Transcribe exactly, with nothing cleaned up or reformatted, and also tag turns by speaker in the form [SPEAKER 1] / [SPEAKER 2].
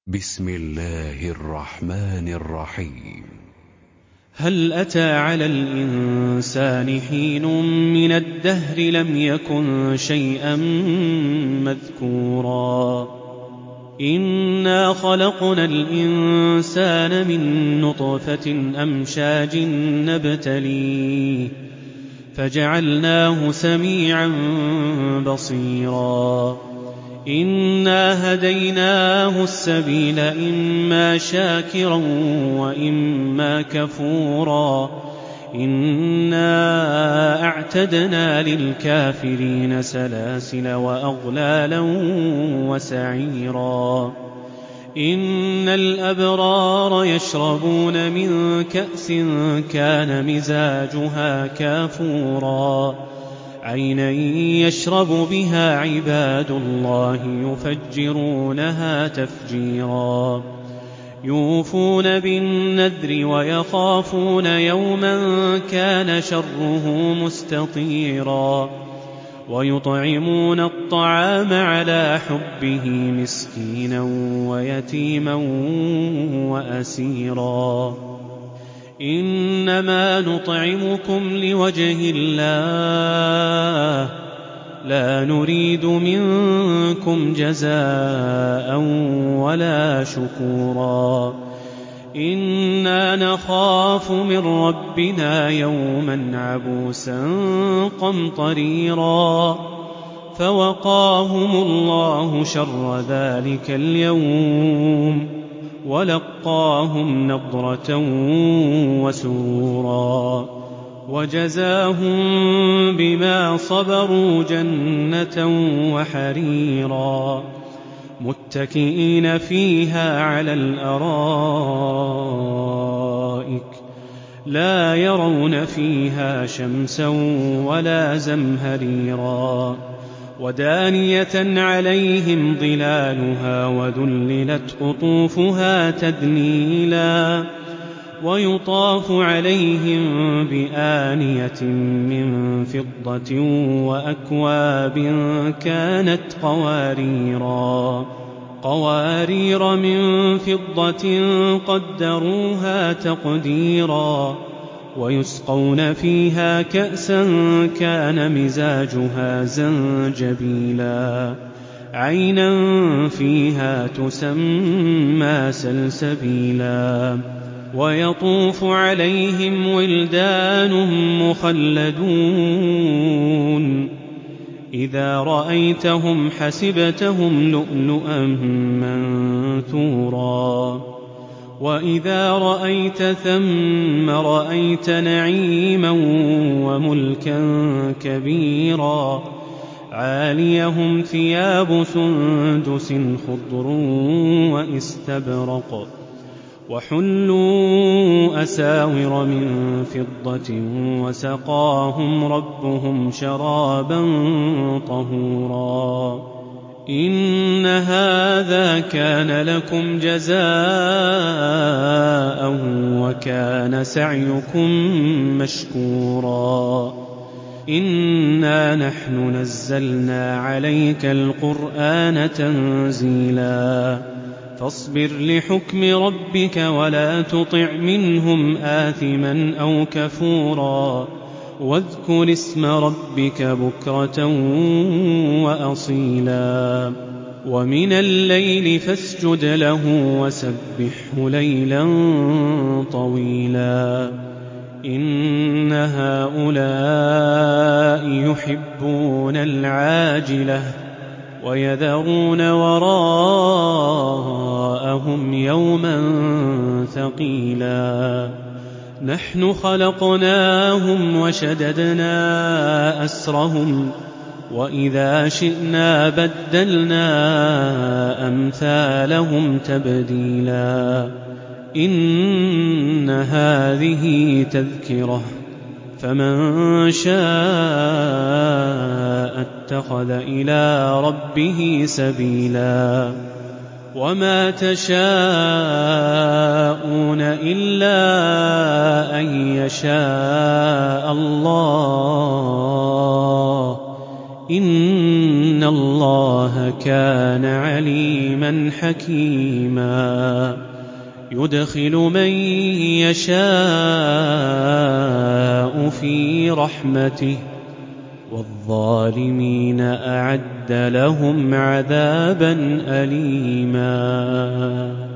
[SPEAKER 1] بسم الله الرحمن الرحيم.
[SPEAKER 2] هل أتى على الإنسان حين من الدهر لم يكن شيئا مذكورا إنا خلقنا الإنسان من نطفة أمشاج نبتليه فجعلناه سميعا بصيرا إنا هديناه السبيل إما شاكرا وإما كفورا إنا أعتدنا للكافرين سلاسل وأغلالا وسعيرا إن الأبرار يشربون من كأس كان مزاجها كافورا عينا يشرب بها عباد الله يفجرونها تفجيرا يوفون بالنذر ويخافون يوما كان شره مستطيرا ويطعمون الطعام على حبه مسكينا ويتيما وأسيرا إنما نطعمكم لوجه الله لا نريد منكم جزاء ولا شكورا إنا نخاف من ربنا يوما عبوسا قمطريرا فوقاهم الله شر ذلك اليوم ولقاهم نضرة وسرورا وجزاهم بما صبروا جنة وحريرا متكئين فيها على الأرائك لا يرون فيها شمسا ولا زمهريرا ودانية عليهم ظلالها وذللت قطوفها تذليلا ويطاف عليهم بآنية من فضة وأكواب كانت قواريرا قوارير من فضة قدروها تقديرا ويسقون فيها كأسا كان مزاجها زنجبيلا عينا فيها تسمى سلسبيلا ويطوف عليهم ولدان مخلدون إذا رأيتهم حسبتهم لؤلؤا منثورا وإذا رأيت ثم رأيت نعيما وملكا كبيرا عاليهم ثياب سندس خضر واستبرق وحلوا أساور من فضة وسقاهم ربهم شرابا طهورا إن هذا كان لكم جزاء وكان سعيكم مشكورا إنا نحن نزلنا عليك القرآن تنزيلا فاصبر لحكم ربك ولا تطع منهم آثما أو كفورا واذكر اسم ربك بكرة وأصيلا ومن الليل فاسجد له وسبحه ليلا طويلا إن هؤلاء يحبون العاجلة ويذرون وراءهم يوما ثقيلا نحن خلقناهم وشددنا أسرهم وإذا شئنا بدلنا أمثالهم تبديلا إن هذه تذكرة فمن شاء اتخذ إلى ربه سبيلا وما تشاءون إلا أن يشاء الله إن الله الله كان عليما حكيما يدخل من يشاء في رحمته والظالمين أعد لهم عذابا أليما.